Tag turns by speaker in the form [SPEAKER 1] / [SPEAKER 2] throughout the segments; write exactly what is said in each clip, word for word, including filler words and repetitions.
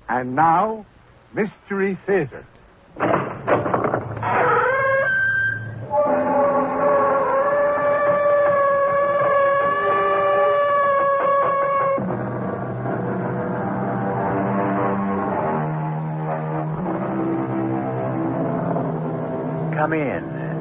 [SPEAKER 1] And now, Mystery Theater.
[SPEAKER 2] Come in.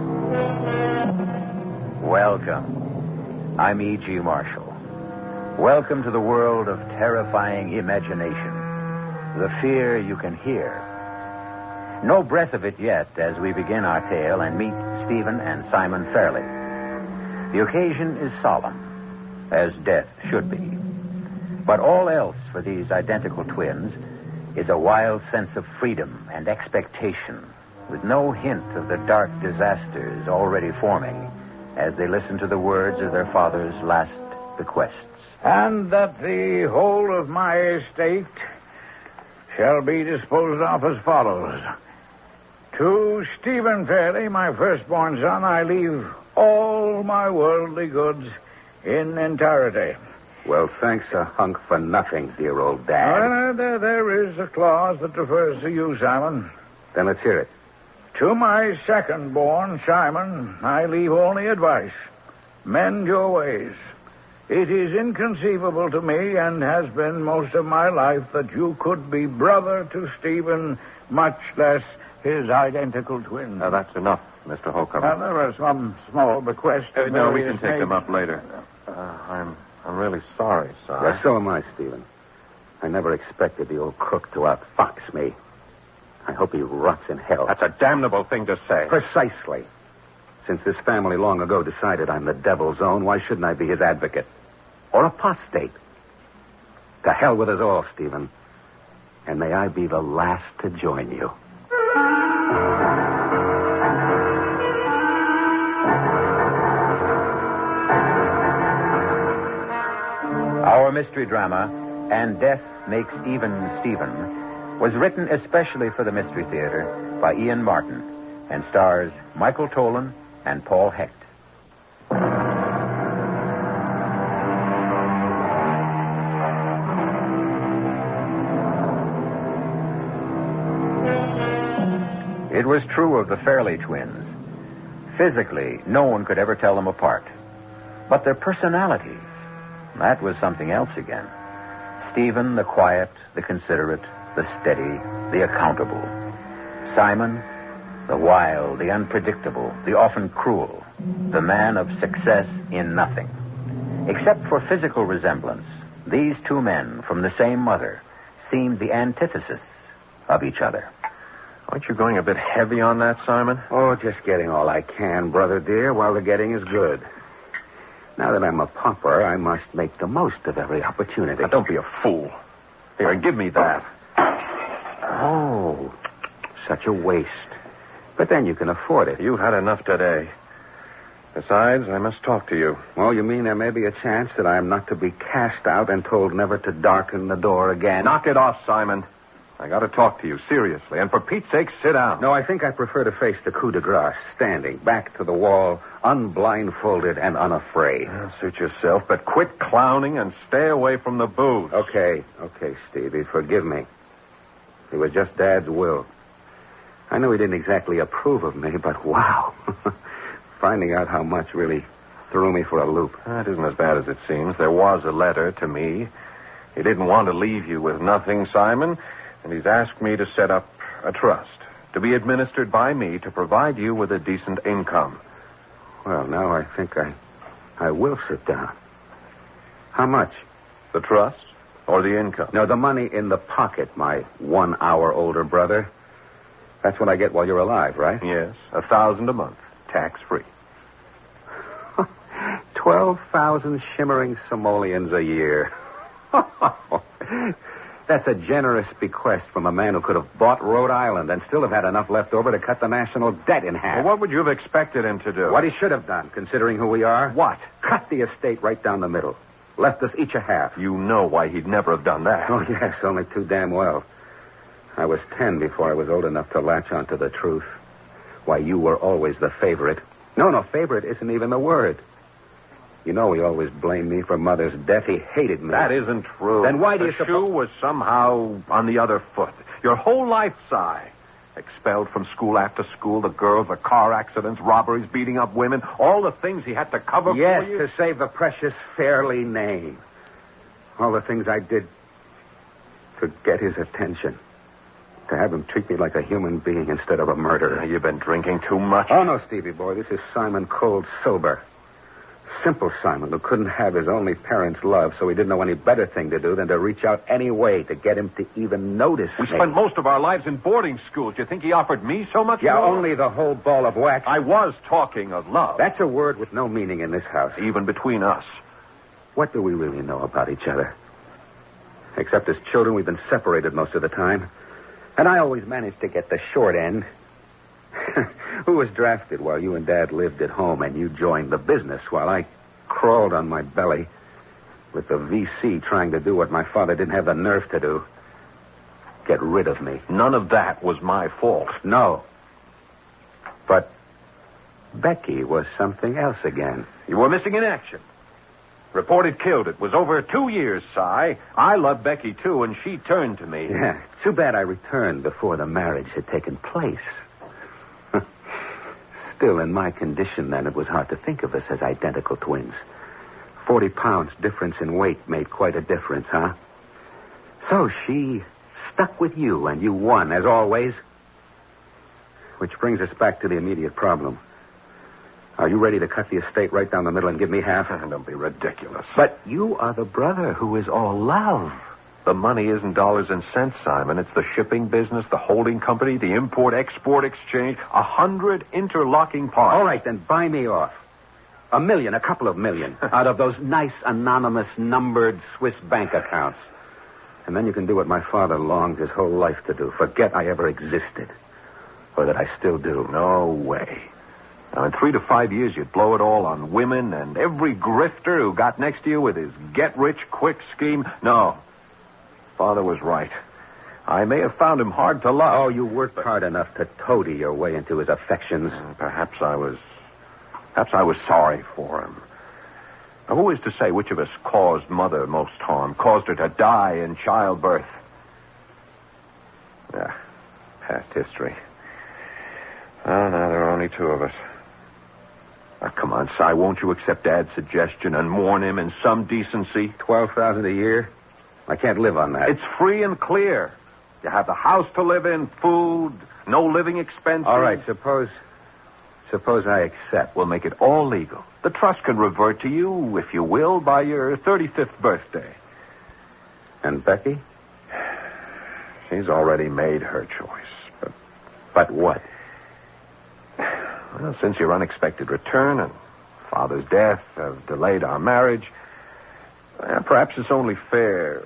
[SPEAKER 2] Welcome. I'm E G. Marshall. Welcome to the world of terrifying imagination. The fear you can hear. No breath of it yet as we begin our tale and meet Stephen and Simon Fairley. The occasion is solemn, as death should be. But all else for these identical twins is a wild sense of freedom and expectation, with no hint of the dark disasters already forming as they listen to the words of their father's last bequests.
[SPEAKER 3] And that the whole of my estate shall be disposed of as follows. To Stephen Fairley, my firstborn son, I leave all my worldly goods in entirety.
[SPEAKER 4] Well, thanks a hunk for nothing, dear old Dad.
[SPEAKER 3] Uh, there, there is a clause that refers to you, Simon.
[SPEAKER 4] Then let's hear it.
[SPEAKER 3] To my second-born, Simon, I leave only advice. Mend your ways. It is inconceivable to me, and has been most of my life, that you could be brother to Stephen, much less his identical twin.
[SPEAKER 5] Now, that's enough, Mister Holcomb.
[SPEAKER 3] Uh, there are some small bequests.
[SPEAKER 5] Uh, no, we can take
[SPEAKER 3] made.
[SPEAKER 5] them up later. Uh, I'm I'm really sorry, son.
[SPEAKER 4] Well, so am I, Stephen. I never expected the old crook to outfox me. I hope he rots in hell.
[SPEAKER 5] That's a damnable thing to say.
[SPEAKER 4] Precisely. Since this family long ago decided I'm the devil's own, why shouldn't I be his advocate? Or apostate? To hell with us all, Stephen. And may I be the last to join you.
[SPEAKER 2] Our mystery drama, And Death Makes Even Stephen, was written especially for the Mystery Theater by Ian Martin and stars Michael Tolan and Paul Hecht. It was true of the Fairley twins. Physically, no one could ever tell them apart. But their personalities, that was something else again. Stephen, the quiet, the considerate, the steady, the accountable. Simon, the wild, the unpredictable, the often cruel. The man of success in nothing. Except for physical resemblance, these two men from the same mother seemed the antithesis of each other.
[SPEAKER 5] Aren't you going a bit heavy on that, Simon?
[SPEAKER 4] Oh, just getting all I can, brother dear, while the getting is good. Now that I'm a pauper, I must make the most of every opportunity.
[SPEAKER 5] Now, don't be a fool. Here, give me that.
[SPEAKER 4] Oh, such a waste. But then you can afford it.
[SPEAKER 5] You've had enough today. Besides, I must talk to you.
[SPEAKER 4] Oh, you mean there may be a chance that I am not to be cast out and told never to darken the door again?
[SPEAKER 5] Knock it off, Simon. I got to talk to you, seriously. And for Pete's sake, sit down.
[SPEAKER 4] No, I think I prefer to face the coup de grace, standing, back to the wall, unblindfolded and unafraid.
[SPEAKER 5] Well, suit yourself, but quit clowning and stay away from the booze.
[SPEAKER 4] Okay, okay, Stevie, forgive me. It was just Dad's will. I know he didn't exactly approve of me, but wow. Finding out how much really threw me for a loop.
[SPEAKER 5] That isn't as bad as it seems. There was a letter to me. He didn't want to leave you with nothing, Simon. And he's asked me to set up a trust to be administered by me to provide you with a decent income.
[SPEAKER 4] Well, now I think I I will sit down. How much?
[SPEAKER 5] The trust or the income?
[SPEAKER 4] No, the money in the pocket, my one hour older brother. That's what I get while you're alive, right?
[SPEAKER 5] Yes, a thousand a month, tax-free.
[SPEAKER 4] Twelve thousand shimmering simoleons a year. That's a generous bequest from a man who could have bought Rhode Island and still have had enough left over to cut the national debt in half.
[SPEAKER 5] Well, what would you have expected him to do?
[SPEAKER 4] What he should have done, considering who we are.
[SPEAKER 5] What?
[SPEAKER 4] Cut the estate right down the middle. Left us each a half.
[SPEAKER 5] You know why he'd never have done that.
[SPEAKER 4] Oh, yes, only too damn well. I was ten before I was old enough to latch onto the truth. Why, you were always the favorite. No, no, favorite isn't even the word. You know he always blamed me for Mother's death. He hated me.
[SPEAKER 5] That isn't true.
[SPEAKER 4] Then why do
[SPEAKER 5] the
[SPEAKER 4] you suppose...
[SPEAKER 5] shoe was somehow on the other foot. Your whole life, Si. Expelled from school after school, the girls, the car accidents, robberies, beating up women, all the things he had to cover
[SPEAKER 4] yes,
[SPEAKER 5] for you.
[SPEAKER 4] to save the precious Fairley name. All the things I did to get his attention. To have him treat me like a human being instead of a murderer.
[SPEAKER 5] You've been drinking too much.
[SPEAKER 4] Oh, no, Stevie boy. This is Simon Cold Sober. Simple Simon, who couldn't have his only parents' love, so he didn't know any better thing to do than to reach out any way to get him to even notice
[SPEAKER 5] We
[SPEAKER 4] me.
[SPEAKER 5] spent most of our lives in boarding schools. Do you think he offered me so much
[SPEAKER 4] Yeah,
[SPEAKER 5] more?
[SPEAKER 4] only the whole ball of wax.
[SPEAKER 5] I was talking of love.
[SPEAKER 4] That's a word with no meaning in this house.
[SPEAKER 5] Even between us.
[SPEAKER 4] What do we really know about each other? Except as children, we've been separated most of the time. And I always managed to get the short end. Who was drafted while you and Dad lived at home and you joined the business while I crawled on my belly with the V C trying to do what my father didn't have the nerve to do. Get rid of me.
[SPEAKER 5] None of that was my fault.
[SPEAKER 4] No. But Becky was something else again.
[SPEAKER 5] You were missing in action. Reported killed. It was over two years, Si. I loved Becky, too, and she turned to me.
[SPEAKER 4] Yeah, too bad I returned before the marriage had taken place. Still, in my condition then, it was hard to think of us as identical twins. Forty pounds difference in weight made quite a difference, huh? So she stuck with you, and you won, as always. Which brings us back to the immediate problem. Are you ready to cut the estate right down the middle and give me half?
[SPEAKER 5] Don't be ridiculous.
[SPEAKER 4] But you are the brother who is all love.
[SPEAKER 5] The money isn't dollars and cents, Simon. It's the shipping business, the holding company, the import-export exchange. A hundred interlocking parts.
[SPEAKER 4] All right, then buy me off. A million, a couple of million, out of those nice, anonymous, numbered Swiss bank accounts. And then you can do what my father longed his whole life to do. Forget I ever existed. Or that I still do.
[SPEAKER 5] No way. Now, in three to five years, you'd blow it all on women and every grifter who got next to you with his get-rich-quick scheme. No. Father was right. I may have found him hard to love.
[SPEAKER 4] Oh, you worked hard enough to toady your way into his affections.
[SPEAKER 5] Perhaps I was... Perhaps I was sorry for him. Now, who is to say which of us caused Mother most harm, caused her to die in childbirth? Yeah, past history. Oh, now there are only two of us. Now, come on, Si, won't you accept Dad's suggestion and mourn him in some decency?
[SPEAKER 4] Twelve thousand a year? I can't live on that.
[SPEAKER 5] It's free and clear. You have the house to live in, food, no living expenses.
[SPEAKER 4] All right, suppose... Suppose I accept.
[SPEAKER 5] We'll make it all legal. The trust can revert to you, if you will, by your thirty-fifth birthday.
[SPEAKER 4] And Becky?
[SPEAKER 5] She's already made her choice. But,
[SPEAKER 4] but what?
[SPEAKER 5] Well, since your unexpected return and Father's death have delayed our marriage, well, perhaps it's only fair.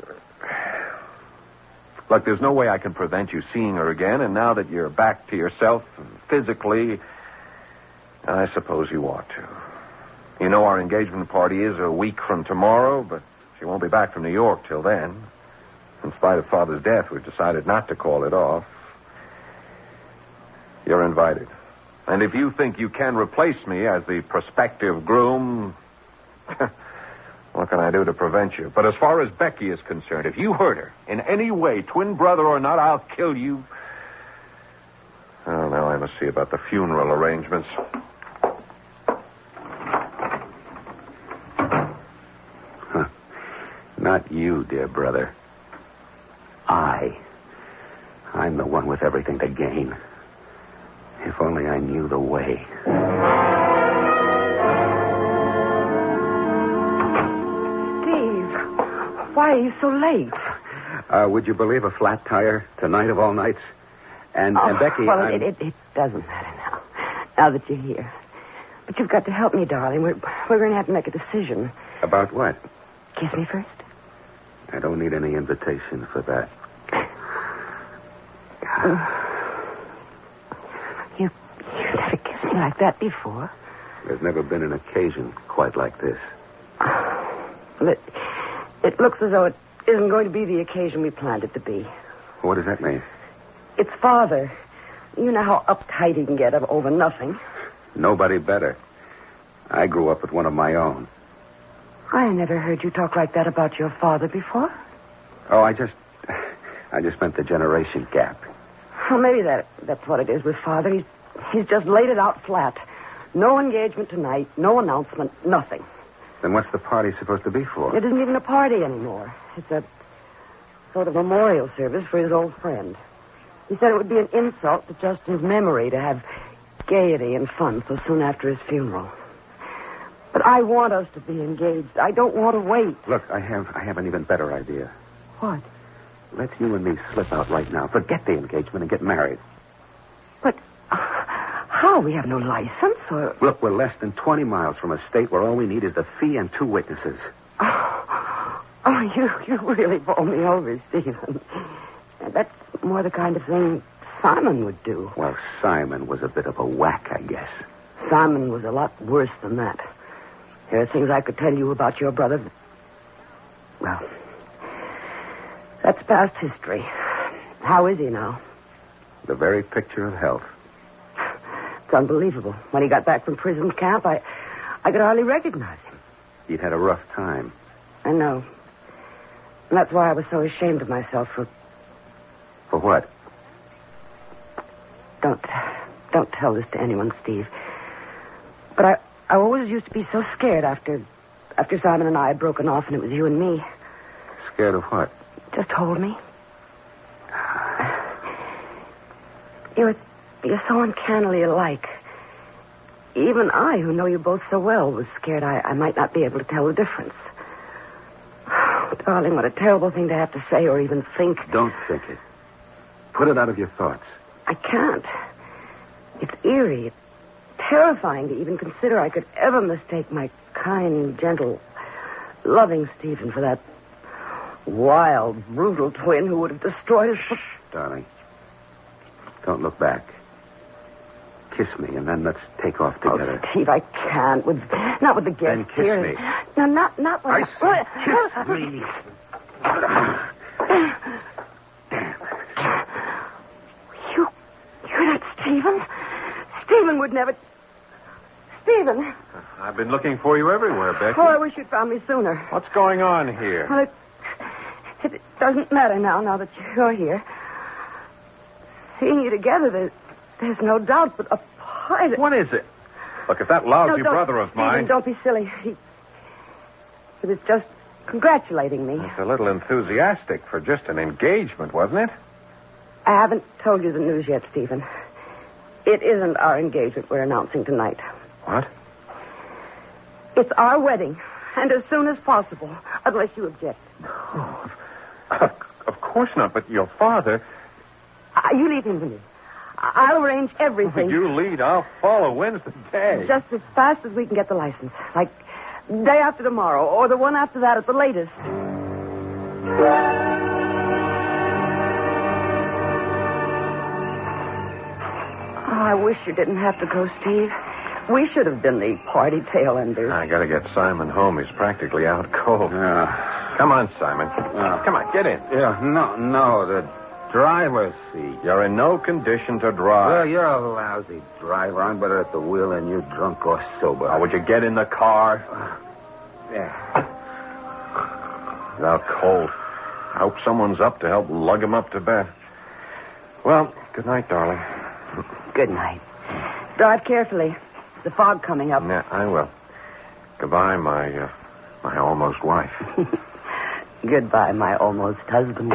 [SPEAKER 5] Look, there's no way I can prevent you seeing her again, and now that you're back to yourself physically, I suppose you ought to. You know our engagement party is a week from tomorrow, but she won't be back from New York till then. In spite of Father's death, we've decided not to call it off. You're invited. And if you think you can replace me as the prospective groom, what can I do to prevent you? But as far as Becky is concerned, if you hurt her in any way, twin brother or not, I'll kill you. Oh, now I must see about the funeral arrangements.
[SPEAKER 4] Huh. Not you, dear brother. I. I'm the one with everything to gain. If only I knew the way.
[SPEAKER 6] Steve, why are you so late?
[SPEAKER 4] Uh, would you believe a flat tire tonight of all nights? And,
[SPEAKER 6] oh,
[SPEAKER 4] and Becky...
[SPEAKER 6] Well,
[SPEAKER 4] I'm...
[SPEAKER 6] it, it, it doesn't matter now. Now that you're here. But you've got to help me, darling. We're, we're going to have to make a decision.
[SPEAKER 4] About what?
[SPEAKER 6] Kiss me first.
[SPEAKER 4] I don't need any invitation for that.
[SPEAKER 6] You, you never kissed me like that before.
[SPEAKER 4] There's never been an occasion quite like this.
[SPEAKER 6] Well, it, it looks as though it isn't going to be the occasion we planned it to be.
[SPEAKER 4] What does that mean?
[SPEAKER 6] It's Father. You know how uptight he can get over nothing.
[SPEAKER 4] Nobody better. I grew up with one of my own.
[SPEAKER 6] I never heard you talk like that about your father before.
[SPEAKER 4] Oh, I just... I just meant the generation gap.
[SPEAKER 6] Well, maybe that that's what it is with Father. He's, he's just laid it out flat. No engagement tonight, no announcement, nothing.
[SPEAKER 4] Then what's the party supposed to be for?
[SPEAKER 6] It isn't even a party anymore. It's a sort of memorial service for his old friend. He said it would be an insult to Justin's memory to have gaiety and fun so soon after his funeral. But I want us to be engaged. I don't want to wait.
[SPEAKER 4] Look, I have I have an even better idea.
[SPEAKER 6] What?
[SPEAKER 4] Let's you and me slip out right now. Forget the engagement and get married.
[SPEAKER 6] But uh, how? We have no license or...
[SPEAKER 4] Look, we're less than twenty miles from a state where all we need is the fee and two witnesses.
[SPEAKER 6] Oh, oh you, you really bowl me over, Stephen. That's more the kind of thing Simon would do.
[SPEAKER 4] Well, Simon was a bit of a whack, I guess.
[SPEAKER 6] Simon was a lot worse than that. There are things I could tell you about your brother. But... Well, that's past history. How is he now?
[SPEAKER 4] The very picture of health.
[SPEAKER 6] It's unbelievable. When he got back from prison camp, I, I could hardly recognize him.
[SPEAKER 4] He'd had a rough time.
[SPEAKER 6] I know. And that's why I was so ashamed of myself for...
[SPEAKER 4] For what?
[SPEAKER 6] Don't, don't tell this to anyone, Steve. But I, I always used to be so scared after, after Simon and I had broken off and it was you and me.
[SPEAKER 4] Scared of what?
[SPEAKER 6] Just hold me. You're, you're so uncannily alike. Even I, who know you both so well, was scared I, I might not be able to tell the difference. Oh, darling, what a terrible thing to have to say or even think.
[SPEAKER 4] Don't think it. Put it out of your thoughts.
[SPEAKER 6] I can't. It's eerie. It's terrifying to even consider I could ever mistake my kind, gentle, loving Stephen for that wild, brutal twin who would have destroyed us.
[SPEAKER 4] Shh, darling. Don't look back. Kiss me, and then let's take off together.
[SPEAKER 6] Oh, Steve, I can't. With not with the guests
[SPEAKER 4] Then kiss
[SPEAKER 6] here.
[SPEAKER 4] me.
[SPEAKER 6] No, not not with.
[SPEAKER 4] I said kiss me.
[SPEAKER 6] You, you're not Stephen. Stephen would never. Stephen.
[SPEAKER 5] I've been looking for you everywhere, Becky.
[SPEAKER 6] Oh, I wish you'd found me sooner.
[SPEAKER 5] What's going on here?
[SPEAKER 6] Well, it, it doesn't matter now. Now that you're here, seeing you together, there's, there's no doubt. But a part.
[SPEAKER 5] What is it? Look, if that lousy
[SPEAKER 6] no, don't,
[SPEAKER 5] brother of
[SPEAKER 6] Stephen,
[SPEAKER 5] mine...
[SPEAKER 6] don't be silly. He, he was just congratulating me.
[SPEAKER 5] It's a little enthusiastic for just an engagement, wasn't it?
[SPEAKER 6] I haven't told you the news yet, Stephen. It isn't our engagement we're announcing tonight.
[SPEAKER 5] What?
[SPEAKER 6] It's our wedding, and as soon as possible, unless you object.
[SPEAKER 5] Oh, of, of course not, but your father...
[SPEAKER 6] Uh, you leave him to me. I'll arrange everything.
[SPEAKER 5] You lead, I'll follow. When's the day?
[SPEAKER 6] Just as fast as we can get the license. Like day after tomorrow, or the one after that at the latest. Oh, I wish you didn't have to go, Steve. We should have been the party tail enders.
[SPEAKER 5] I gotta get Simon home. He's practically out cold.
[SPEAKER 4] Yeah.
[SPEAKER 5] Come on, Simon.
[SPEAKER 4] Uh,
[SPEAKER 5] Come on, get in.
[SPEAKER 4] Yeah, no, no, the driver's seat.
[SPEAKER 5] You're in no condition to drive.
[SPEAKER 4] Well, you're a lousy driver. I'm better at the wheel than you, drunk or sober.
[SPEAKER 5] Now, would you get in the car?
[SPEAKER 4] Yeah.
[SPEAKER 5] He's out cold. I hope someone's up to help lug him up to bed. Well, good night, darling.
[SPEAKER 6] Good night. Drive carefully. The fog coming up.
[SPEAKER 5] Yeah, I will. Goodbye, my, uh, my almost wife.
[SPEAKER 6] Goodbye, my almost husband.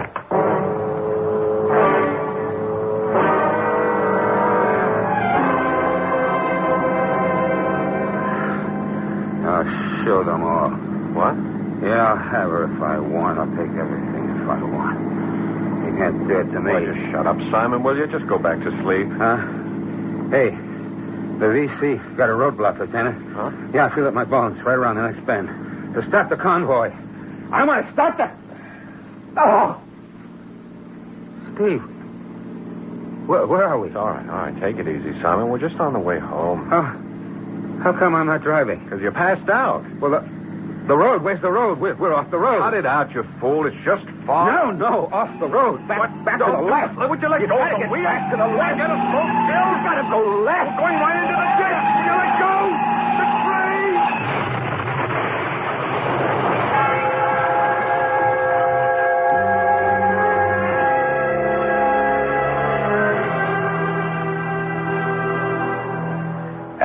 [SPEAKER 4] I'll show them all.
[SPEAKER 5] What?
[SPEAKER 4] Yeah, I'll have her if I want. I'll take everything if I want. You can't do it to me.
[SPEAKER 5] Well, just shut up, Simon, will you? Just go back to sleep.
[SPEAKER 4] Huh? Hey, the V C got a roadblock, Lieutenant.
[SPEAKER 5] Huh?
[SPEAKER 4] Yeah, I feel it in my bones right around the next bend. To stop the convoy. I want to stop the... Oh! Steve. Where, where are we?
[SPEAKER 5] It's all right, all right. Take it easy, Simon. We're just on the way home.
[SPEAKER 4] How, how come I'm not driving?
[SPEAKER 5] Because you passed out.
[SPEAKER 4] Well, the, the road. Where's the road? We're, we're off the road.
[SPEAKER 5] Cut it out, you fool. It's just fog.
[SPEAKER 4] No, no, off the road. Back,
[SPEAKER 5] What?
[SPEAKER 4] back
[SPEAKER 5] No,
[SPEAKER 4] to the left.
[SPEAKER 5] Would you let
[SPEAKER 4] You
[SPEAKER 5] go
[SPEAKER 4] gotta
[SPEAKER 5] of the
[SPEAKER 4] get
[SPEAKER 5] wheel?
[SPEAKER 4] back to the left.
[SPEAKER 5] Get a slow still.
[SPEAKER 4] You gotta go left.
[SPEAKER 5] We're going right into the ditch. You let go. The train.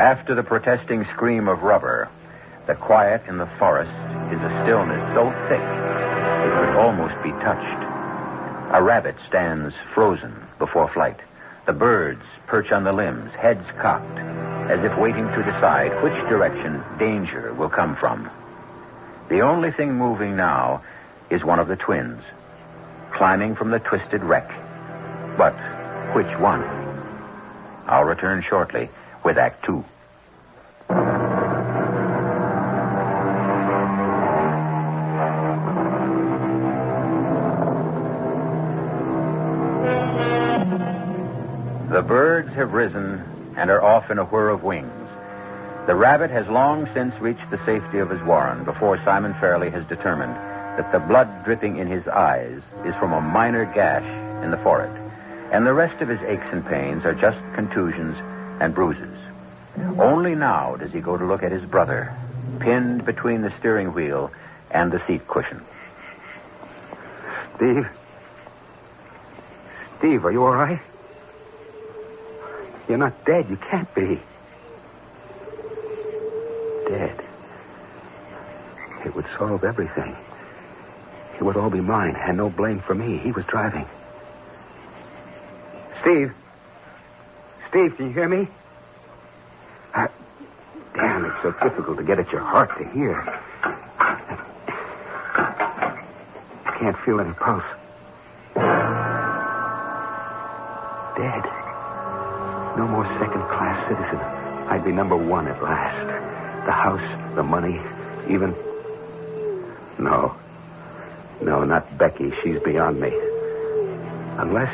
[SPEAKER 2] After the protesting scream of rubber, the quiet in the forest is a stillness so thick it could almost be touched. A rabbit stands frozen before flight. The birds perch on the limbs, heads cocked, as if waiting to decide which direction danger will come from. The only thing moving now is one of the twins, climbing from the twisted wreck. But which one? I'll return shortly with Act Two. The birds have risen and are off in a whir of wings. The rabbit has long since reached the safety of his warren before Simon Fairley has determined that the blood dripping in his eyes is from a minor gash in the forehead, and the rest of his aches and pains are just contusions and bruises. Only now does he go to look at his brother, pinned between the steering wheel and the seat cushion.
[SPEAKER 4] Steve? Steve, are you all right? You're not dead. You can't be. Dead. It would solve everything. It would all be mine, and no blame for me. He was driving. Steve? Steve, can you hear me? Uh, damn, it's so difficult to get at your heart to hear. I can't feel any pulse. Dead. No more second-class citizen. I'd be number one at last. The house, the money, even... No. No, not Becky. She's beyond me. Unless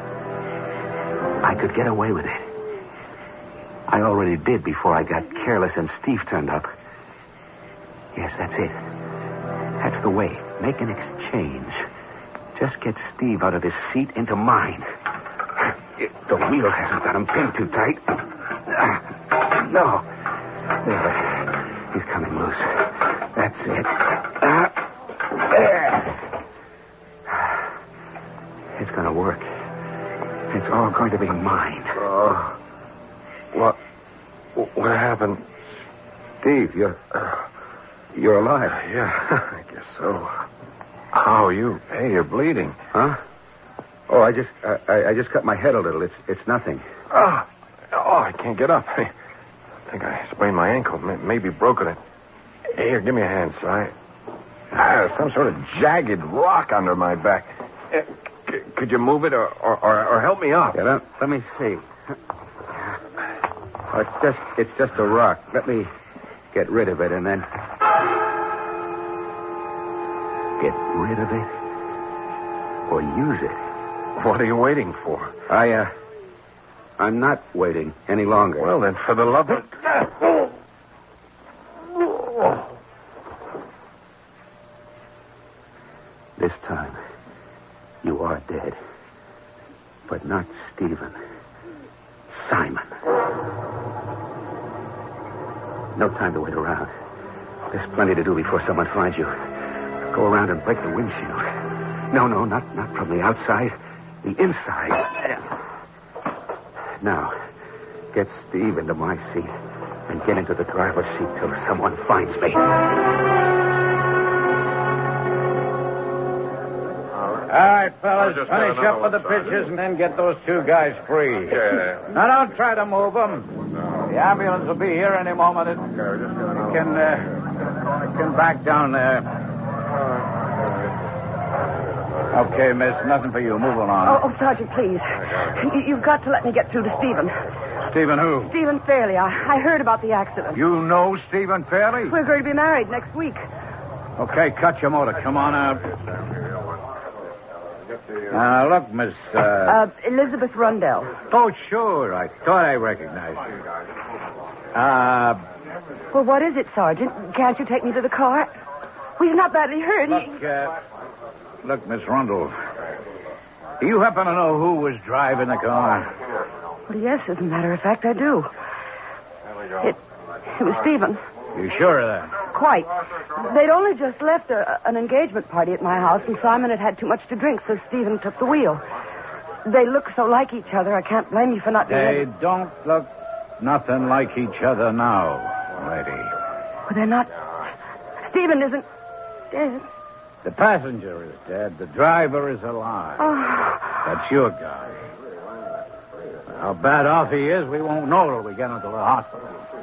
[SPEAKER 4] I could get away with it. I already did before I got careless and Steve turned up. Yes, that's it. That's the way. Make an exchange. Just get Steve out of his seat into mine. The wheel hasn't got him pinned too tight. Uh, no. There. He's coming loose. That's it. Uh, there. It's going to work. It's all going to be mine.
[SPEAKER 5] Oh. What? What happened?
[SPEAKER 4] Steve, you're... Uh, you're alive.
[SPEAKER 5] Yeah, I guess so. How are you? Hey, you're bleeding.
[SPEAKER 4] Huh? Oh, I just uh, I, I just cut my head a little. It's it's nothing.
[SPEAKER 5] Ah. Oh, I can't get up. I think I sprained my ankle. Maybe broken it. Here, give me a hand, Si. Ah, some sort of jagged rock under my back. Uh, c- could you move it or, or, or, or help me up?
[SPEAKER 4] Yeah, let, let me see. Oh, it's just it's just a rock. Let me get rid of it and then... Get rid of it? Or use it?
[SPEAKER 5] What are you waiting for?
[SPEAKER 4] I, uh... I'm not waiting any longer.
[SPEAKER 5] Well, then, for the love of...
[SPEAKER 4] This time, you are dead. But not Stephen. Simon. No time to wait around. There's plenty to do before someone finds you. Go around and break the windshield. No, no, not, not from the outside. The inside. Now, get Steve into my seat and get into the driver's seat till someone finds me.
[SPEAKER 3] All right, fellas,
[SPEAKER 5] Just
[SPEAKER 3] finish
[SPEAKER 5] another
[SPEAKER 3] up with the
[SPEAKER 5] one, Sergeant.
[SPEAKER 3] pitches and then get those two guys free.
[SPEAKER 5] Yeah.
[SPEAKER 3] Now, don't try to move them. The ambulance will be here any moment. It, it can, uh, it can back down there. Okay, miss, nothing for you. Move along.
[SPEAKER 6] Oh, oh, Sergeant, please. You, you've got to let me get through to Stephen.
[SPEAKER 3] Stephen who?
[SPEAKER 6] Stephen Fairley. I, I heard about the accident.
[SPEAKER 3] You know Stephen Fairley?
[SPEAKER 6] We're going to be married next week.
[SPEAKER 3] Okay, cut your motor. Come on out. Now, look, Miss... Uh...
[SPEAKER 6] Uh, Elizabeth Rundell.
[SPEAKER 3] Oh, sure. I thought I recognized you. Uh...
[SPEAKER 6] Well, what is it, Sergeant? Can't you take me to the car? Well, he's not badly hurt.
[SPEAKER 3] Look, uh... Look, Miss Rundle. Do you happen to know who was driving the car?
[SPEAKER 6] Well, yes, as a matter of fact, I do. It, it was Stephen.
[SPEAKER 3] You sure of that?
[SPEAKER 6] Quite. They'd only just left a, an engagement party at my house, and Simon had had too much to drink, so Stephen took the wheel. They look so like each other, I can't blame you for not being...
[SPEAKER 3] They don't look nothing like each other now, lady.
[SPEAKER 6] But they're not... Stephen isn't dead.
[SPEAKER 3] The passenger is dead. The driver is alive.
[SPEAKER 6] Oh.
[SPEAKER 3] That's your guy. How bad off he is, we won't know till we get into the hospital.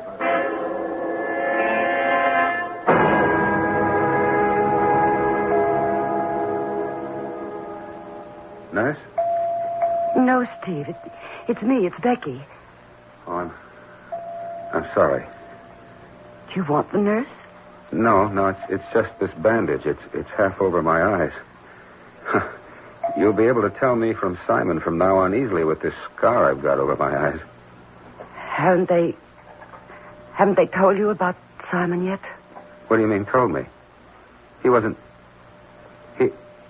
[SPEAKER 4] Nurse?
[SPEAKER 6] No, Steve. It, it's me. It's Becky.
[SPEAKER 4] Oh, I'm... I'm sorry.
[SPEAKER 6] Do you want the nurse?
[SPEAKER 4] No, no, it's it's just this bandage. It's it's half over my eyes. You'll be able to tell me from Simon from now on easily with this scar I've got over my eyes.
[SPEAKER 6] Haven't they... Haven't they told you about Simon yet?
[SPEAKER 4] What do you mean, told me? He wasn't... He...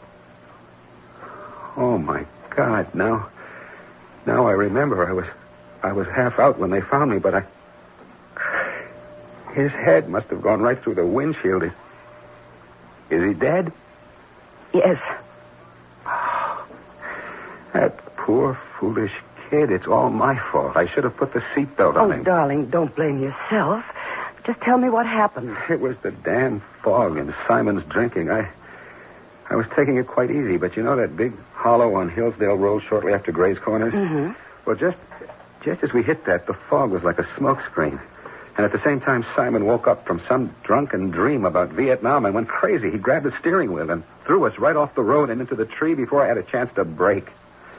[SPEAKER 4] Oh, my God, now... Now I remember I was... I was half out when they found me, but I... His head must have gone right through the windshield. Is, is he dead?
[SPEAKER 6] Yes.
[SPEAKER 4] Oh, that poor, foolish kid. It's all my fault. I should have put the seatbelt on
[SPEAKER 6] Oh,
[SPEAKER 4] him.
[SPEAKER 6] darling, don't blame yourself. Just tell me what happened.
[SPEAKER 4] It was the damn fog and Simon's drinking. I I was taking it quite easy, but you know that big hollow on Hillsdale Road shortly after Gray's Corners?
[SPEAKER 6] Mm-hmm.
[SPEAKER 4] Well, just, just as we hit that, the fog was like a smoke screen. And at the same time, Simon woke up from some drunken dream about Vietnam and went crazy. He grabbed the steering wheel and threw us right off the road and into the tree before I had a chance to brake.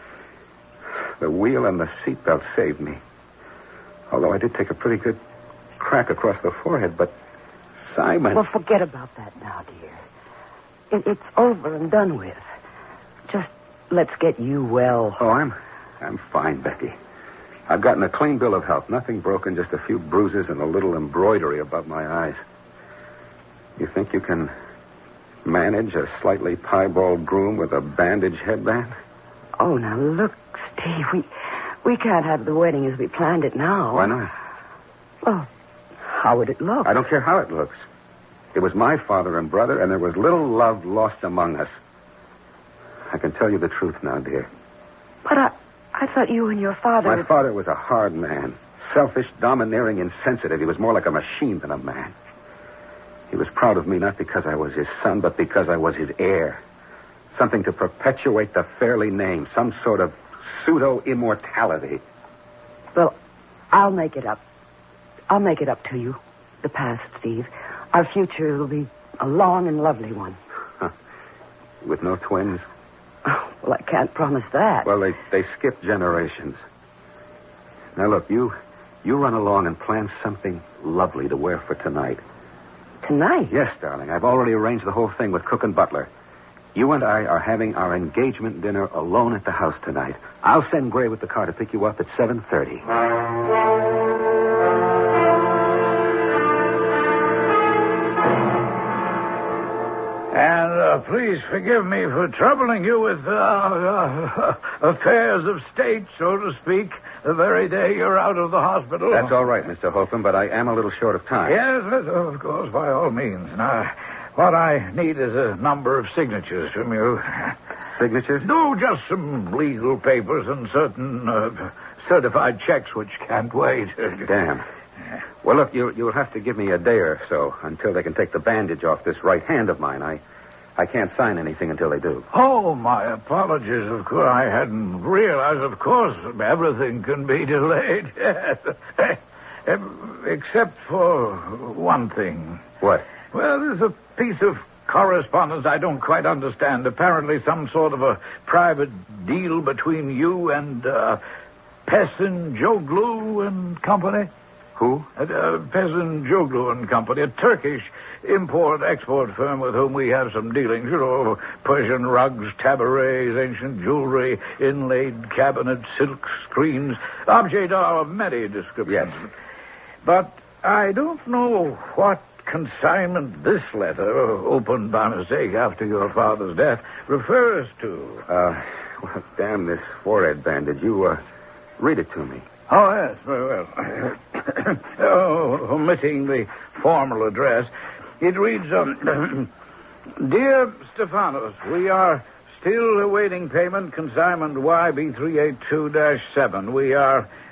[SPEAKER 4] The wheel and the seatbelt saved me. Although I did take a pretty good crack across the forehead, but Simon...
[SPEAKER 6] Well, forget about that now, dear. It, it's over and done with. Just let's get you well.
[SPEAKER 4] Oh, I'm, I'm fine, Becky. I've gotten a clean bill of health. Nothing broken, just a few bruises and a little embroidery above my eyes. You think you can manage a slightly piebald groom with a bandage headband?
[SPEAKER 6] Oh, now look, Steve, we we can't have the wedding as we planned it now.
[SPEAKER 4] Why not?
[SPEAKER 6] Well, how would it look?
[SPEAKER 4] I don't care how it looks. It was my father and brother, and there was little love lost among us. I can tell you the truth now, dear.
[SPEAKER 6] But I... I thought you and your father...
[SPEAKER 4] My
[SPEAKER 6] would...
[SPEAKER 4] father was a hard man. Selfish, domineering, insensitive. He was more like a machine than a man. He was proud of me not because I was his son, but because I was his heir. Something to perpetuate the Fairley name. Some sort of pseudo-immortality.
[SPEAKER 6] Well, I'll make it up. I'll make it up to you. The past, Steve. Our future will be a long and lovely one.
[SPEAKER 4] Huh. With no twins?
[SPEAKER 6] Oh, well, I can't promise that.
[SPEAKER 4] Well, they, they skip generations. Now, look, you you run along and plan something lovely to wear for tonight.
[SPEAKER 6] Tonight?
[SPEAKER 4] Yes, darling. I've already arranged the whole thing with cook and butler. You and I are having our engagement dinner alone at the house tonight. I'll send Gray with the car to pick you up at seven thirty.
[SPEAKER 3] And uh, please forgive me for troubling you with uh, uh, affairs of state, so to speak, the very day you're out of the hospital.
[SPEAKER 4] That's all right, Mister Holcomb, but I am a little short of time.
[SPEAKER 3] Yes, of course, by all means. Now, what I need is a number of signatures from you.
[SPEAKER 4] Signatures?
[SPEAKER 3] No, just some legal papers and certain uh, certified checks which can't wait.
[SPEAKER 4] Damn. Well, look, you, you'll have to give me a day or so until they can take the bandage off this right hand of mine. I I can't sign anything until they do.
[SPEAKER 3] Oh, my apologies. Of course, I hadn't realized. Of course, everything can be delayed. Except for one thing.
[SPEAKER 4] What?
[SPEAKER 3] Well, there's a piece of correspondence I don't quite understand. Apparently some sort of a private deal between you and uh, Pessin Joglu and Company.
[SPEAKER 4] Who?
[SPEAKER 3] Uh, Pessin Joglu and Company, a Turkish import-export firm with whom we have some dealings. You know, Persian rugs, tabourets, ancient jewelry, inlaid cabinets, silk screens, objects of many descriptions.
[SPEAKER 4] Yes.
[SPEAKER 3] But I don't know what consignment this letter, opened by mistake after your father's death, refers to.
[SPEAKER 4] Uh, well, damn this forehead bandage. You, uh, read it to me.
[SPEAKER 3] Oh, yes, very well. oh, omitting the formal address, it reads, um, Dear Stephanos, we are still awaiting payment, consignment Y B three eight two dash seven. We are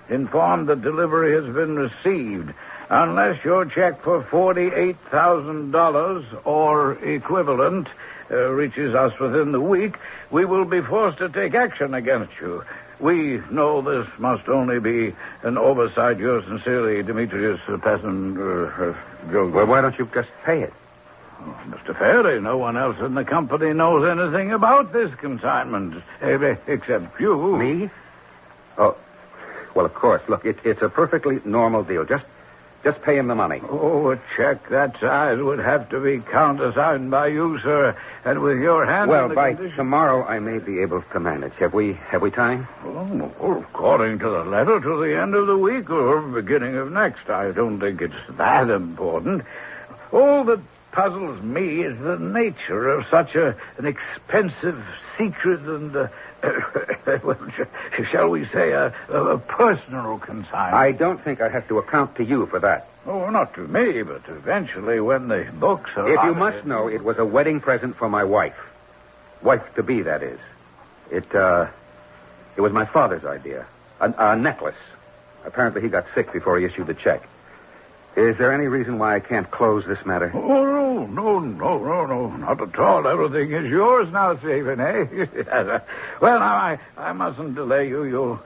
[SPEAKER 3] informed that delivery has been received. Unless your check for forty-eight thousand dollars or equivalent uh, reaches us within the week, we will be forced to take action against you. We know this must only be an oversight. Yours sincerely, Demetrius Pessin. Uh, uh,
[SPEAKER 4] well, why don't you just pay it?
[SPEAKER 3] Oh, Mister Faraday, no one else in the company knows anything about this consignment, uh, except you.
[SPEAKER 4] Me? Oh, well, of course. Look, it, it's a perfectly normal deal. Just Just pay him the money.
[SPEAKER 3] Oh, a check that size would have to be countersigned by you, sir, and with your hand.
[SPEAKER 4] Well,
[SPEAKER 3] in the
[SPEAKER 4] by
[SPEAKER 3] condition...
[SPEAKER 4] tomorrow I may be able to manage. Have we have we time?
[SPEAKER 3] Oh, according to the letter, to the end of the week or beginning of next. I don't think it's that important. All that puzzles me is the nature of such a an expensive secret and, uh, well, shall we say, a, a personal consignment.
[SPEAKER 4] I don't think I have to account to you for that.
[SPEAKER 3] Oh, not to me, but eventually when the books are...
[SPEAKER 4] If you
[SPEAKER 3] audited...
[SPEAKER 4] must know, it was a wedding present for my wife. Wife-to-be, that is. It, uh, it was my father's idea. A, a necklace. Apparently he got sick before he issued the check. Is there any reason why I can't close this matter?
[SPEAKER 3] Oh, no, no, no, no, no, not at all. Everything is yours now, Stephen, eh? Well, now, I, I mustn't delay you. You,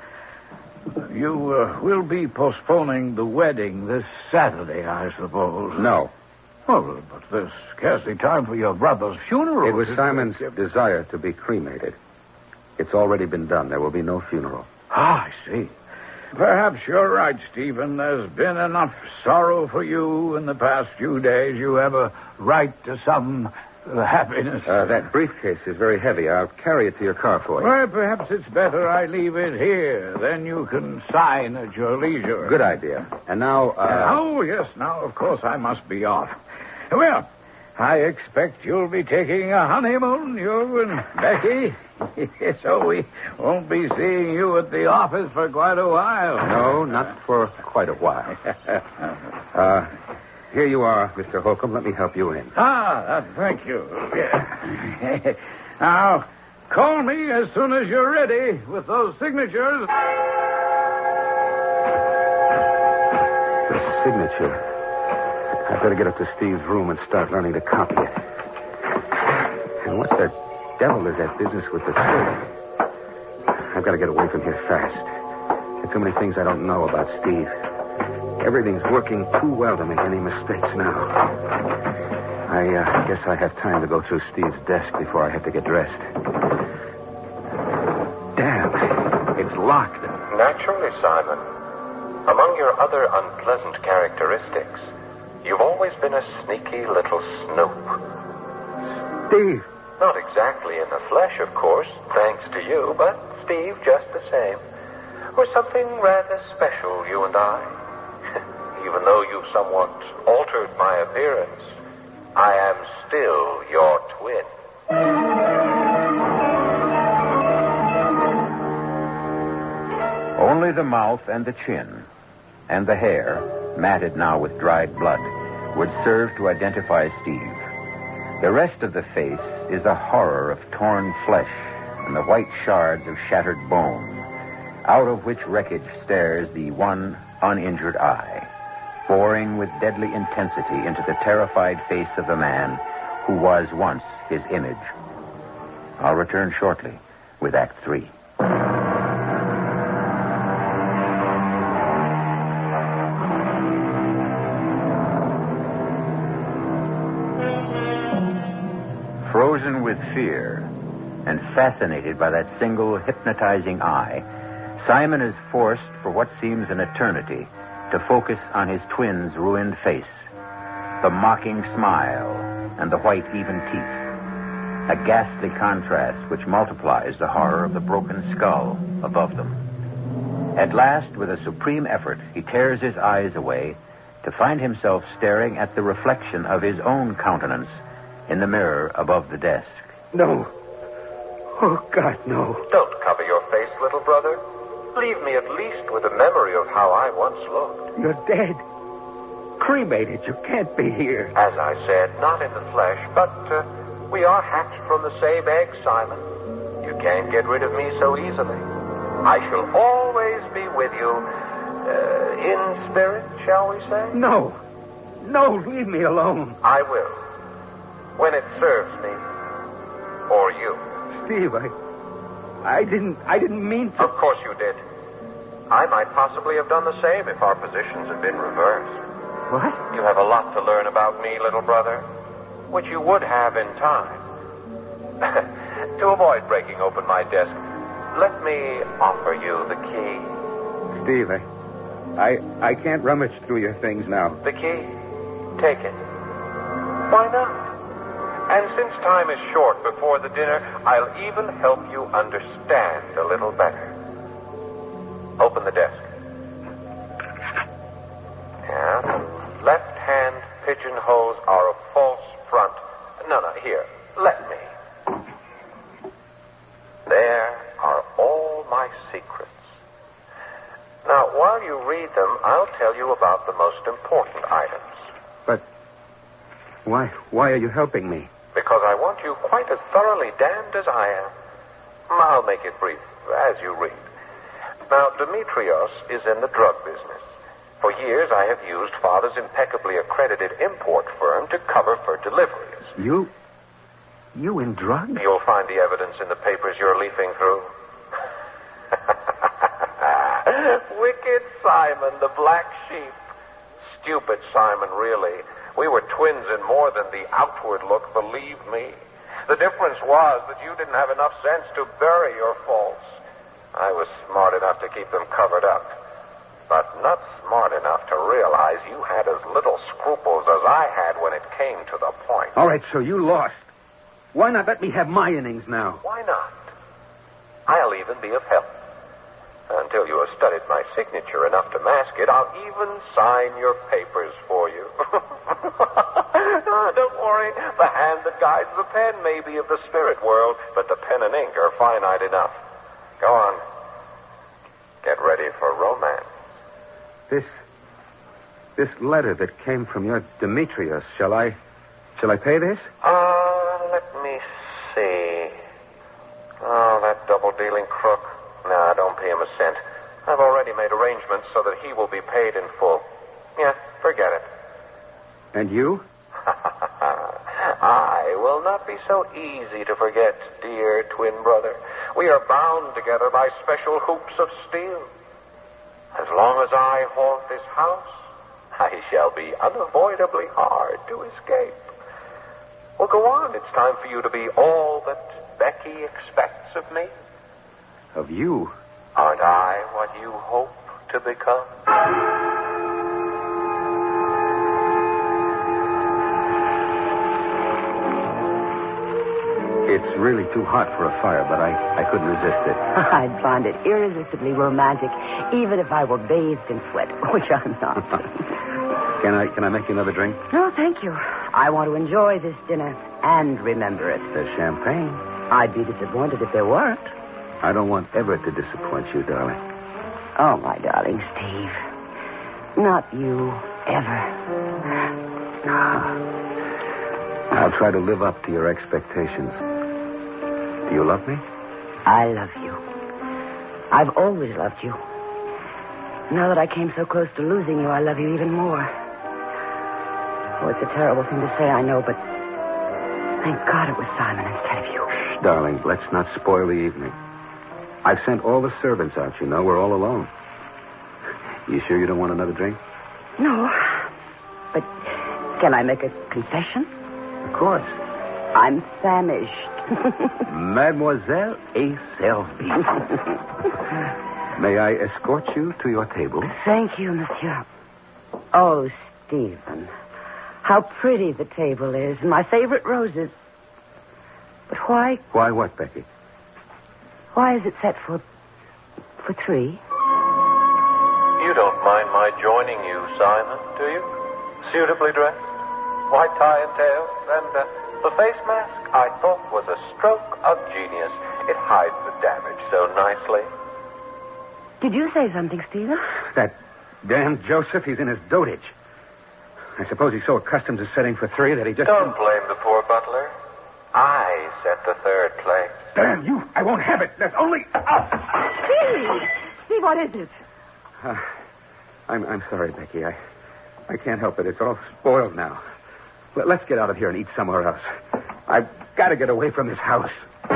[SPEAKER 3] you uh, will be postponing the wedding this Saturday, I suppose.
[SPEAKER 4] No.
[SPEAKER 3] Well, but there's scarcely time for your brother's funeral.
[SPEAKER 4] It was Simon's desire to be cremated. It's already been done. There will be no funeral.
[SPEAKER 3] Ah, I see. Perhaps you're right, Stephen. There's been enough sorrow for you in the past few days. You have a right to some uh, happiness.
[SPEAKER 4] Uh, that briefcase is very heavy. I'll carry it to your car for you.
[SPEAKER 3] Well, perhaps it's better I leave it here. Then you can sign at your leisure.
[SPEAKER 4] Good idea. And now, uh...
[SPEAKER 3] Oh, yes, now, of course, I must be off. Well, I expect you'll be taking a honeymoon, you and Becky. So we won't be seeing you at the office for quite a while.
[SPEAKER 4] No, not for quite a while. uh, here you are, Mister Holcomb. Let me help you in.
[SPEAKER 3] Ah, uh, thank you. Yeah. Now, call me as soon as you're ready with those signatures.
[SPEAKER 4] The signature. I'd better get up to Steve's room and start learning to copy it. And what the devil is that business with the trigger? I've got to get away from here fast. There are too many things I don't know about Steve. Everything's working too well to make any mistakes now. I uh, guess I have time to go through Steve's desk before I have to get dressed. Damn, it's locked.
[SPEAKER 7] Naturally, Simon. Among your other unpleasant characteristics, you've always been a sneaky little snoop.
[SPEAKER 4] Steve!
[SPEAKER 7] Not exactly in the flesh, of course, thanks to you, but Steve just the same. We're something rather special, you and I. Even though you've somewhat altered my appearance, I am still your twin.
[SPEAKER 2] Only the mouth and the chin and the hair, matted now with dried blood, would serve to identify Steve. The rest of the face is a horror of torn flesh and the white shards of shattered bone, out of which wreckage stares the one uninjured eye, boring with deadly intensity into the terrified face of the man who was once his image. I'll return shortly with Act Three. Frozen with fear and fascinated by that single hypnotizing eye, Simon is forced for what seems an eternity to focus on his twin's ruined face, the mocking smile and the white even teeth, a ghastly contrast which multiplies the horror of the broken skull above them. At last, with a supreme effort, he tears his eyes away to find himself staring at the reflection of his own countenance in the mirror above the desk.
[SPEAKER 4] No. Oh, God, no.
[SPEAKER 7] Don't cover your face, little brother. Leave me at least with a memory of how I once looked.
[SPEAKER 4] You're dead. Cremated. You can't be here.
[SPEAKER 7] As I said, not in the flesh, but uh, we are hatched from the same egg, Simon. You can't get rid of me so easily. I shall always be with you, uh, in spirit, shall we say?
[SPEAKER 4] No. No, leave me alone.
[SPEAKER 7] I will. When it serves me. Or you.
[SPEAKER 4] Steve, I... I didn't... I didn't mean to...
[SPEAKER 7] Of course you did. I might possibly have done the same if our positions had been reversed.
[SPEAKER 4] What?
[SPEAKER 7] You have a lot to learn about me, little brother, which you would have in time. To avoid breaking open my desk, let me offer you the key.
[SPEAKER 4] Steve, I... I, I can't rummage through your things now.
[SPEAKER 7] The key? Take it. Why not? And since time is short before the dinner, I'll even help you understand a little better. Open the desk. Yeah. Left-hand pigeonholes are a false front. No, no, here. Let me. There are all my secrets. Now, while you read them, I'll tell you about the most important items.
[SPEAKER 4] But why, why are you helping me?
[SPEAKER 7] Because I want you quite as thoroughly damned as I am. I'll make it brief as you read. Now, Demetrios is in the drug business. For years, I have used Father's impeccably accredited import firm to cover for deliveries.
[SPEAKER 4] You? You in drugs?
[SPEAKER 7] You'll find the evidence in the papers you're leafing through. Wicked Simon, the black sheep. Stupid Simon, really. We were twins in more than the outward look, believe me. The difference was that you didn't have enough sense to bury your faults. I was smart enough to keep them covered up, but not smart enough to realize you had as little scruples as I had when it came to the point.
[SPEAKER 4] All right, so you lost. Why not let me have my innings now?
[SPEAKER 7] Why not? I'll even be of help. Until you have studied my signature enough to mask it, I'll even sign your papers for you. Oh, don't worry. The hand that guides the pen may be of the spirit world, but the pen and ink are finite enough. Go on. Get ready for romance.
[SPEAKER 4] This... This letter that came from your Demetrios, shall I... Shall I pay this?
[SPEAKER 7] Uh, let me see. Oh, that double-dealing crook. Nah, don't pay him a cent. I've already made arrangements so that he will be paid in full. Yeah, forget it.
[SPEAKER 4] And you?
[SPEAKER 7] I will not be so easy to forget, dear twin brother. We are bound together by special hoops of steel. As long as I haunt this house, I shall be unavoidably hard to escape. Well, go on. It's time for you to be all that Becky expects of me.
[SPEAKER 4] Of you?
[SPEAKER 7] Aren't I what you hope to become?
[SPEAKER 4] It's really too hot for a fire, but I, I couldn't resist it.
[SPEAKER 6] I'd find it irresistibly romantic, even if I were bathed in sweat, which I'm not.
[SPEAKER 4] Can I can I make you another drink?
[SPEAKER 6] No, thank you. I want to enjoy this dinner and remember it.
[SPEAKER 4] There's champagne.
[SPEAKER 6] I'd be disappointed if there weren't.
[SPEAKER 4] I don't want ever to disappoint you, darling.
[SPEAKER 6] Oh, my darling Steve. Not you, ever.
[SPEAKER 4] I'll try to live up to your expectations. Do you love me?
[SPEAKER 6] I love you. I've always loved you. Now that I came so close to losing you, I love you even more. Oh, it's a terrible thing to say, I know, but thank God it was Simon instead of you.
[SPEAKER 4] Shh, darling, let's not spoil the evening. I've sent all the servants out, you know. We're all alone. You sure you don't want another drink?
[SPEAKER 6] No. But can I make a confession?
[SPEAKER 4] Of course.
[SPEAKER 6] I'm famished.
[SPEAKER 4] Mademoiselle et servie. May I escort you to your table?
[SPEAKER 6] Thank you, monsieur. Oh, Stephen. How pretty the table is. And my favorite roses. But why...
[SPEAKER 4] Why what, Becky?
[SPEAKER 6] Why is it set for... for three?
[SPEAKER 7] You don't mind my joining you, Simon, do you? Suitably dressed. White tie and tails. And uh, the face mask, I thought, was a stroke of genius. It hides the damage so nicely.
[SPEAKER 6] Did you say something, Stephen?
[SPEAKER 4] That damn Joseph, he's in his dotage. I suppose he's so accustomed to setting for three that he just...
[SPEAKER 7] Don't blame the poor butler. I set the third place.
[SPEAKER 4] Damn you! I won't have it. There's only... Oh.
[SPEAKER 6] Steve! Steve, what is it?
[SPEAKER 4] Uh, I'm I'm sorry, Becky. I I can't help it. It's all spoiled now. Let, let's get out of here and eat somewhere else. I've got to get away from this house.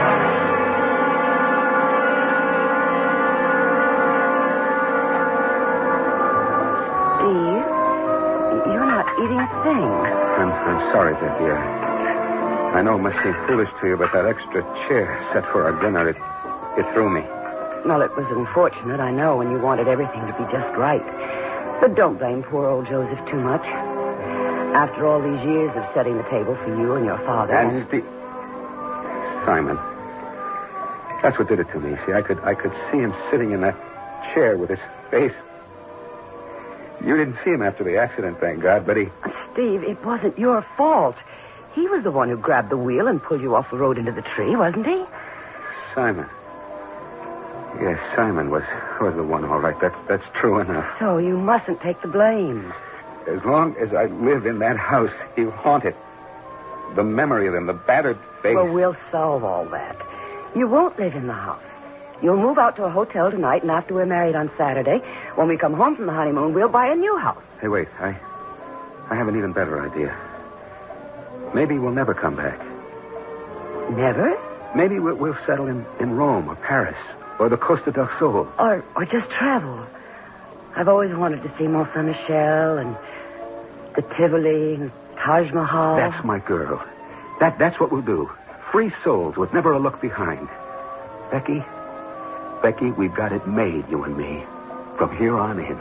[SPEAKER 6] Steve, you're not eating a thing.
[SPEAKER 4] I'm I'm sorry, Becky. I, I know it must seem foolish to you, but that extra chair set for our dinner, it it threw me.
[SPEAKER 6] Well, it was unfortunate, I know, when you wanted everything to be just right. But don't blame poor old Joseph too much. After all these years of setting the table for you and your father
[SPEAKER 4] And,
[SPEAKER 6] and...
[SPEAKER 4] Steve... Simon. That's what did it to me. See, I could I could see him sitting in that chair with his face... You didn't see him after the accident, thank God, but he...
[SPEAKER 6] Steve, it wasn't your fault. He was the one who grabbed the wheel and pulled you off the road into the tree, wasn't he?
[SPEAKER 4] Simon. Yes, Simon was, was the one, all right. That's that's true enough.
[SPEAKER 6] So you mustn't take the blame.
[SPEAKER 4] As long as I live in that house, he'll haunt it. The memory of him, the battered face.
[SPEAKER 6] Well, we'll solve all that. You won't live in the house. You'll move out to a hotel tonight, and after we're married on Saturday, when we come home from the honeymoon, we'll buy a new house.
[SPEAKER 4] Hey, wait. I, I have an even better idea. Maybe we'll never come back.
[SPEAKER 6] Never?
[SPEAKER 4] Maybe we'll, we'll settle in, in Rome or Paris or the Costa del Sol.
[SPEAKER 6] Or, or just travel. I've always wanted to see Mont Saint Michel and the Tivoli and Taj Mahal.
[SPEAKER 4] That's my girl. That That's what we'll do. Free souls with never a look behind. Becky, Becky, we've got it made, you and me. From here on in.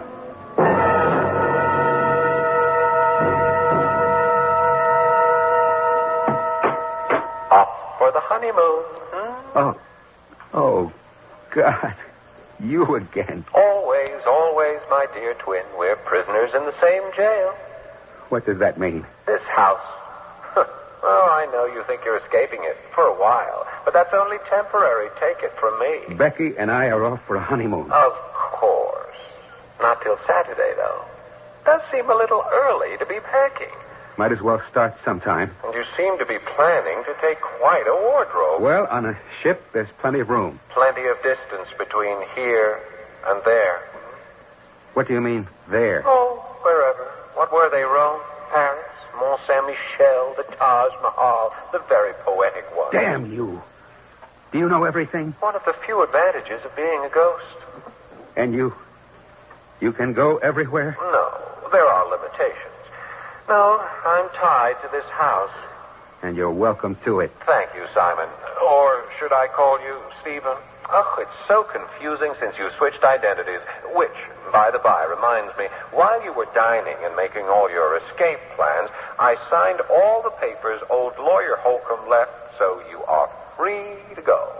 [SPEAKER 7] Off for the honeymoon. Hmm?
[SPEAKER 4] Oh. Oh, God. You again.
[SPEAKER 7] Always, always, my dear twin. We're prisoners in the same jail.
[SPEAKER 4] What does that mean?
[SPEAKER 7] This house. Well, I know you think you're escaping it for a while, but that's only temporary. Take it from me.
[SPEAKER 4] Becky and I are off for a honeymoon.
[SPEAKER 7] Of course. Not till Saturday, though. Does seem a little early to be packing.
[SPEAKER 4] Might as well start sometime.
[SPEAKER 7] And you seem to be planning to take quite a wardrobe.
[SPEAKER 4] Well, on a ship, there's plenty of room.
[SPEAKER 7] Plenty of distance between here and there.
[SPEAKER 4] What do you mean, there?
[SPEAKER 7] Oh, wherever. What were they, Rome? Paris? Mont Saint Michel? The Taj Mahal? The very poetic one.
[SPEAKER 4] Damn you. Do you know everything?
[SPEAKER 7] One of the few advantages of being a ghost.
[SPEAKER 4] And you... you can go everywhere?
[SPEAKER 7] No, there are limitations. No, I'm tied to this house.
[SPEAKER 4] And you're welcome to it.
[SPEAKER 7] Thank you, Simon. Or should I call you Stephen? Oh, it's so confusing since you switched identities. Which, by the by, reminds me, while you were dining and making all your escape plans, I signed all the papers old lawyer Holcomb left, so you are free to go.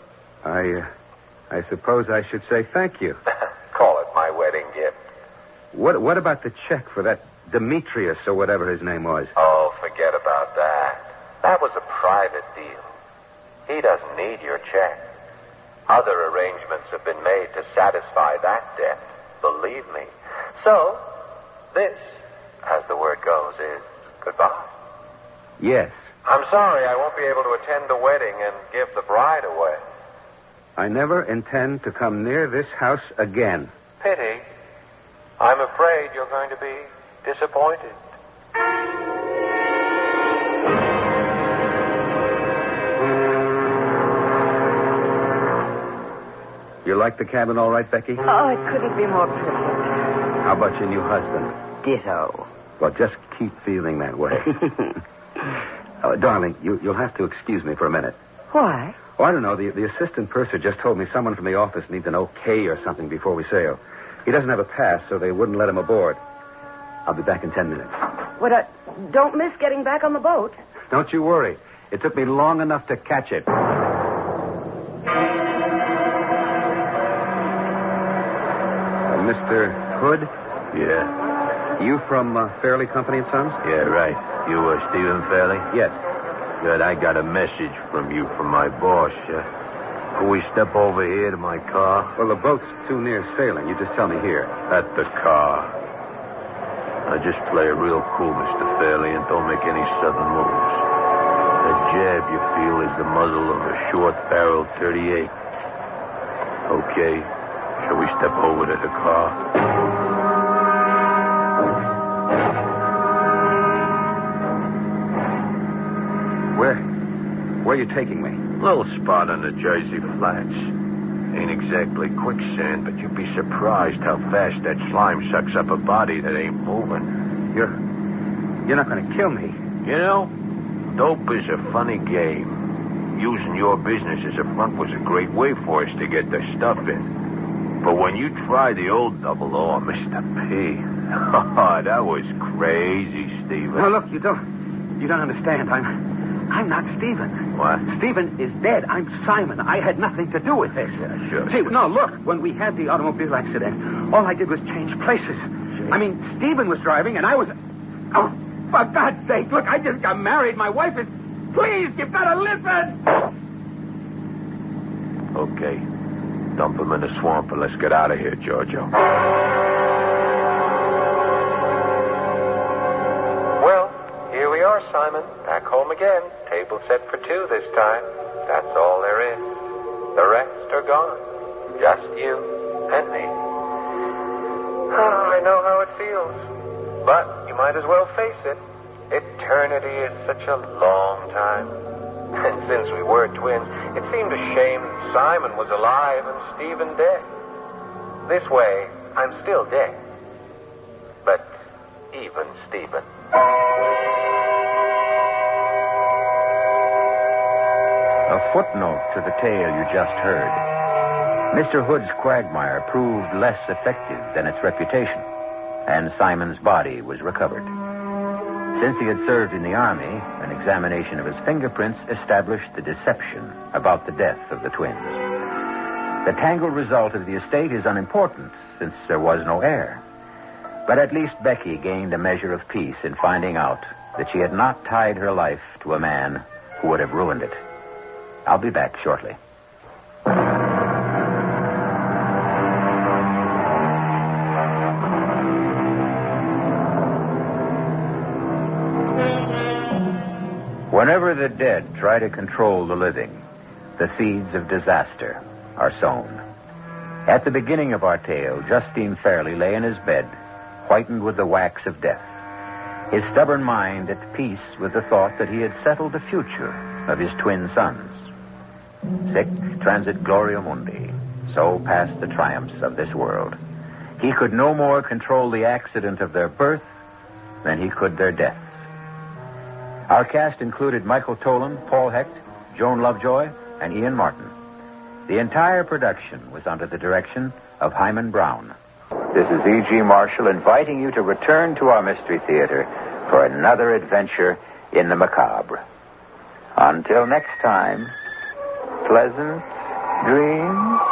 [SPEAKER 4] I, uh, I suppose I should say thank you.
[SPEAKER 7] Call it my wedding gift.
[SPEAKER 4] What, what about the check for that Demetrius or whatever his name was?
[SPEAKER 7] Oh, forget about that. That was a private deal. He doesn't need your check. Other arrangements have been made to satisfy that debt, believe me. So, this, as the word goes, is goodbye.
[SPEAKER 4] Yes.
[SPEAKER 7] I'm sorry I won't be able to attend the wedding and give the bride away.
[SPEAKER 4] I never intend to come near this house again.
[SPEAKER 7] Pity. I'm afraid you're going to be disappointed.
[SPEAKER 4] You like the cabin all right, Becky?
[SPEAKER 6] Oh, it couldn't be more perfect.
[SPEAKER 4] How about your new husband?
[SPEAKER 6] Ditto.
[SPEAKER 4] Well, just keep feeling that way. Oh, darling, you, you'll have to excuse me for a minute.
[SPEAKER 6] Why?
[SPEAKER 4] Oh, I don't know. The, the assistant purser just told me someone from the office needs an okay or something before we sail. He doesn't have a pass, so they wouldn't let him aboard. I'll be back in ten minutes.
[SPEAKER 6] What, uh, don't miss getting back on the boat.
[SPEAKER 4] Don't you worry. It took me long enough to catch it. Uh, Mister Hood?
[SPEAKER 8] Yeah.
[SPEAKER 4] You from uh, Fairley Company and Sons?
[SPEAKER 8] Yeah, right. You, uh, Stephen Fairley?
[SPEAKER 4] Yes.
[SPEAKER 8] Good. I got a message from you from my boss. Uh, can we step over here to my car?
[SPEAKER 4] Well, the boat's too near sailing. You just tell me here.
[SPEAKER 8] At the car. Now, just play it real cool, Mister Fairley, and don't make any sudden moves. That jab you feel is the muzzle of a short-barreled thirty-eight. Okay. Shall we step over to the car?
[SPEAKER 4] Where? Where are you taking me?
[SPEAKER 8] Little spot on the Jersey Flats. Ain't exactly quicksand, but you'd be surprised how fast that slime sucks up a body that ain't moving.
[SPEAKER 4] You're... You're not going to kill me.
[SPEAKER 8] You know, dope is a funny game. Using your business as a front was a great way for us to get the stuff in. But when you try the old double O, Mister P, oh, that was crazy, Stephen.
[SPEAKER 4] No, look, you don't... You don't understand. I'm... I'm not Stephen.
[SPEAKER 8] What?
[SPEAKER 4] Stephen is dead. I'm Simon. I had nothing to do with this.
[SPEAKER 8] Yeah, sure.
[SPEAKER 4] See, no, look, when we had the automobile accident, all I did was change places. I mean, Stephen was driving, and I was... Oh, for God's sake, look, I just got married. My wife is... Please, you've got to listen!
[SPEAKER 8] Okay. Dump him in the swamp and let's get out of here, Giorgio.
[SPEAKER 7] Well, here we are, Simon. Back home again. Table set for two this time. That's all there is. The rest are gone. Just you and me. Oh, I know how it feels. But you might as well face it. Eternity is such a long time. And since we were twins, it seemed a shame that Simon was alive and Stephen dead. This way, I'm still dead. But even Stephen.
[SPEAKER 2] A footnote to the tale you just heard. Mister Hood's quagmire proved less effective than its reputation, and Simon's body was recovered. Since he had served in the Army, an examination of his fingerprints established the deception about the death of the twins. The tangled result of the estate is unimportant, since there was no heir. But at least Becky gained a measure of peace in finding out that she had not tied her life to a man who would have ruined it. I'll be back shortly. Whenever the dead try to control the living, the seeds of disaster are sown. At the beginning of our tale, Justine Fairley lay in his bed, whitened with the wax of death, his stubborn mind at peace with the thought that he had settled the future of his twin sons. Sic transit gloria mundi, so passed the triumphs of this world. He could no more control the accident of their birth than he could their deaths. Our cast included Michael Tolan, Paul Hecht, Joan Lovejoy, and Ian Martin. The entire production was under the direction of Hyman Brown. This is E G. Marshall inviting you to return to our Mystery Theater for another adventure in the macabre. Until next time, pleasant dreams.